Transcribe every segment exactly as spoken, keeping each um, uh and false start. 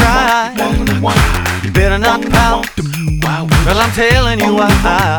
cry. You better not pout. Well, I'm telling you why.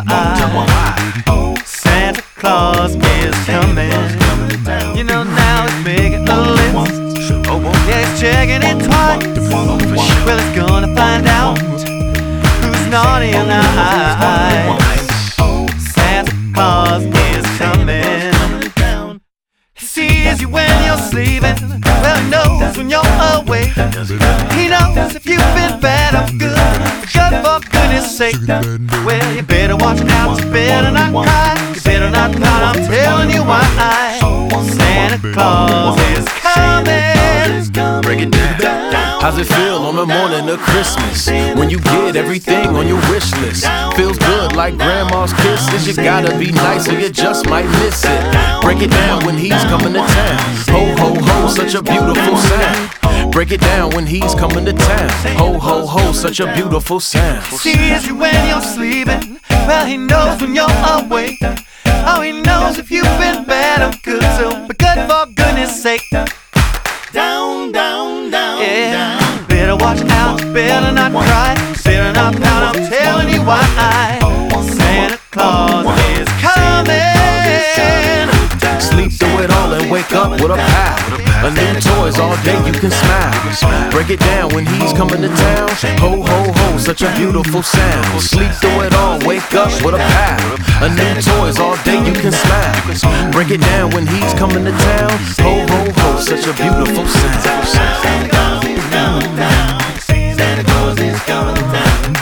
Santa Claus is coming. You know now it's making a list. Yeah, he's checking it twice. Well, it's gonna find out who's naughty and nice. Santa Claus is coming. He sees you when you're sleeping. Well, he knows when you're awake. He knows if you've been bad or good. Good for goodness sake. Well, you better watch out. You better not cry. You better not pout. I'm telling you why. Santa Claus is coming. Break it down. How's it feel on the morning of Christmas when you get everything on your wish list? Feels good like grandma's kisses. You gotta be nice or you just might miss it. Break it down when he's coming to town. Ho, ho, ho, such a beautiful sound. Break it down when he's coming to town. Ho, ho, ho, such a beautiful sound. Sees you when you're sleeping. Well, he knows when you're awake. Oh, he knows if you've been bad or good. So be good for goodness sake. Down, down, down, yeah. down. Better watch out, better not cry, better not pout, I'm telling you why. Santa Claus is coming. Sleep through it all and wake up with a pal. A new toys all day you can smile. Break it down when he's coming to town. Ho, ho, ho, such a beautiful sound. Sleep through it all, wake up with a pal. A new toys all day you can smile. Break it down when he's coming to town. Ho, ho, ho, such a beautiful sound. Santa Claus is coming down. Santa Claus is coming to town.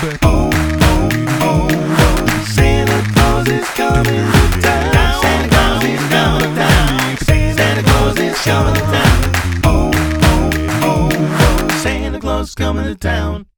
Santa Claus is coming to town. Santa Claus is coming to town. Santa Claus is coming to town. Santa Claus is coming to town.